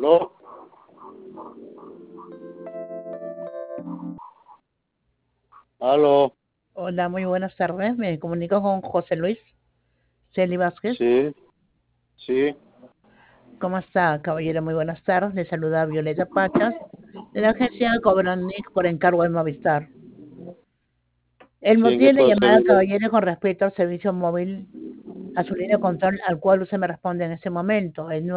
¿Aló? ¿Aló? Hola, muy buenas tardes. Me comunico con José Luis Celi Vázquez. Sí, sí. ¿Cómo está, caballero? Muy buenas tardes. Le saluda Violeta Pachas, de la agencia Cobronic por encargo de Movistar. El Sí, ¿en motivo qué de la puedo llamada, servir? caballero, con respecto al servicio móvil a su línea de control, al cual usted me responde en este momento, el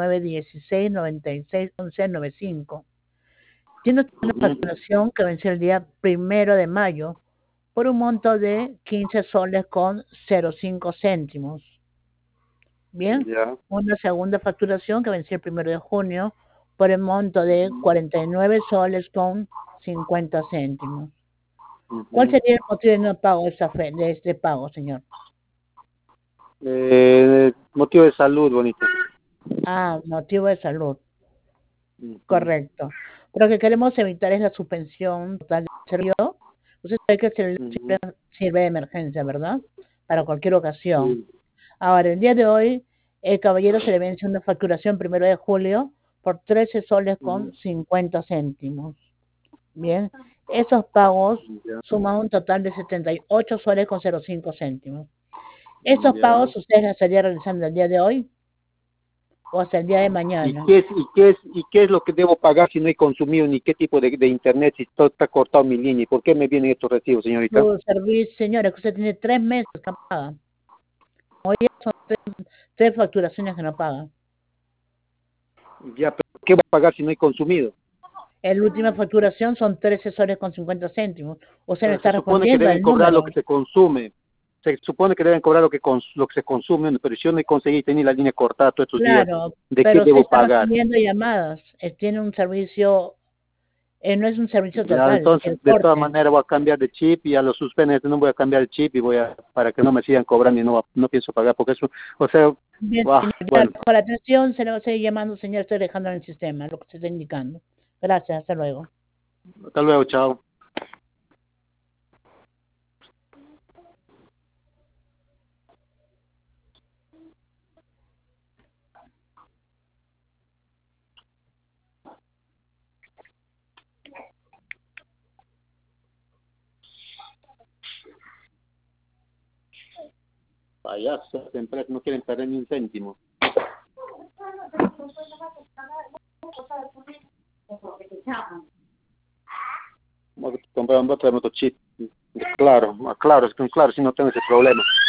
916-96-1195. Tiene usted una Ujú. facturación que venció el día 1 de mayo por un monto de 15 soles con 05 céntimos. Bien, Ya. una segunda facturación que venció el 1 de junio por el monto de 49 soles con 50 céntimos. ¿Cuál Ujú. sería el motivo de no pago de este pago, señor? Motivo de salud, bonita. Ah, motivo de salud, Ujú. correcto. Pero lo que queremos evitar es la suspensión total del servicio. Usted sabe que el celular Ujú. siempre sirve de emergencia, ¿verdad? Para cualquier ocasión. Sí. Ahora, el día de hoy, el caballero se le vence una facturación 1 de julio por 13 soles Ujú. con 50 céntimos. Bien, esos pagos Ya. suman un total de 78 soles con 05 céntimos. ¿Esos Ya. pagos ustedes los estarían realizando el día de hoy o hasta el día de ¿Y mañana? qué es lo que debo pagar si no he consumido ni qué tipo de internet, si todo está cortado mi línea? ¿Y por qué me vienen estos recibos, señorita? Su servicio, señora, que usted tiene 3 meses que no paga. Hoy son tres facturaciones que no paga. Ya, pero ¿qué voy a pagar si no he consumido? La última facturación son 13 soles con 50 céntimos. Usted me Pero se está supone que respondiendo deben al cobrar lo número. que se consume. Se supone que deben cobrar lo que se consume, pero si yo no he conseguido tener la línea cortada todos estos días, Claro, ¿de qué pero usted debo está pagar? respondiendo llamadas. Tiene un servicio, no es un servicio Ya, total, entonces, el de todas corte. maneras voy a cambiar de chip y a los suspenden, no voy a cambiar el chip y para que no me sigan cobrando y no pienso pagar, porque eso, o sea, Bien, señor, ya, bueno, con la atención se le va a seguir llamando, señor, estoy dejando en el sistema, lo que se está indicando. Gracias, hasta luego. hasta luego, chao. Payasos, empresas no quieren perder ni un céntimo. Vamos a comprar otro chip. Claro, claro, si no tengo ese problema.